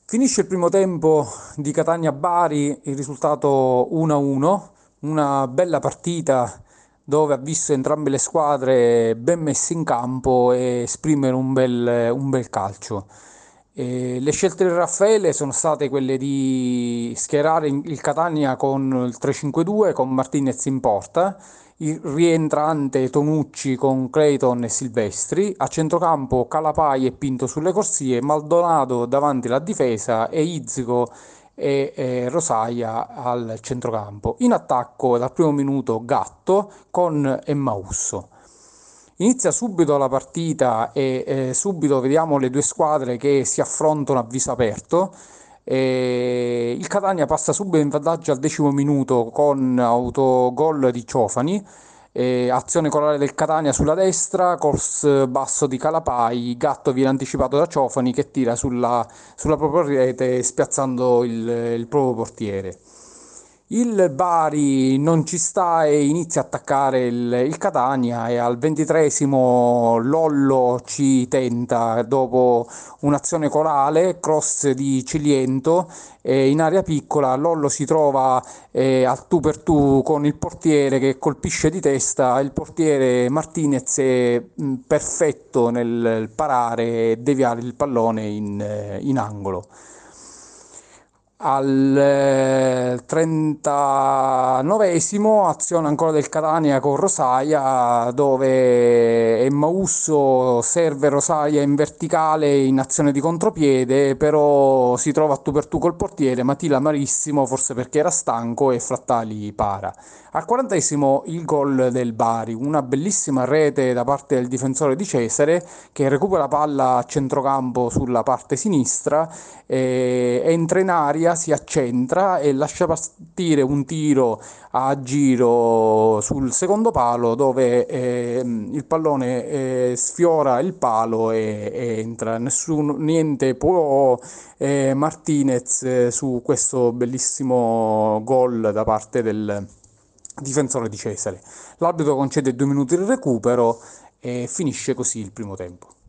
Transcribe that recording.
Finisce il primo tempo di Catania-Bari, il risultato 1-1, una bella partita dove ha visto entrambe le squadre ben messe in campo e esprimere un bel calcio. Le scelte di Raffaele sono state quelle di schierare il Catania con il 3-5-2 con Martinez in porta, il rientrante Tonucci con Clayton e Silvestri, a centrocampo Calapai e Pinto sulle corsie, Maldonado davanti alla difesa e Izzico e Rosaia al centrocampo. In attacco dal primo minuto Gatto con Emmausso. Inizia subito la partita e subito vediamo le due squadre che si affrontano a viso aperto. Il Catania passa subito in vantaggio al 10° minuto con autogol di Ciofani. Azione corale del Catania sulla destra, cross basso di Calapai, Gatto viene anticipato da Ciofani che tira sulla propria rete spiazzando il proprio portiere. Il Bari non ci sta e inizia a attaccare il Catania e al 23esimo Lollo ci tenta dopo un'azione corale, cross di Ciliento e in area piccola Lollo si trova al tu per tu con il portiere che colpisce di testa, il portiere Martinez è perfetto nel parare e deviare il pallone in angolo. Al 39esimo azione ancora del Catania con Rosaia dove Emmausso serve Rosaia in verticale in azione di contropiede, però si trova a tu per tu col portiere, ma tira malissimo forse perché era stanco e Frattali para. Al 40esimo il gol del Bari, una bellissima rete da parte del difensore di Cesare che recupera palla a centrocampo sulla parte sinistra, entra in aria, si accentra e lascia partire un tiro a giro sul secondo palo dove il pallone sfiora il palo e entra. Niente può Martinez su questo bellissimo gol da parte del difensore di Cesare. L'arbitro concede 2 minuti di recupero e finisce così il primo tempo.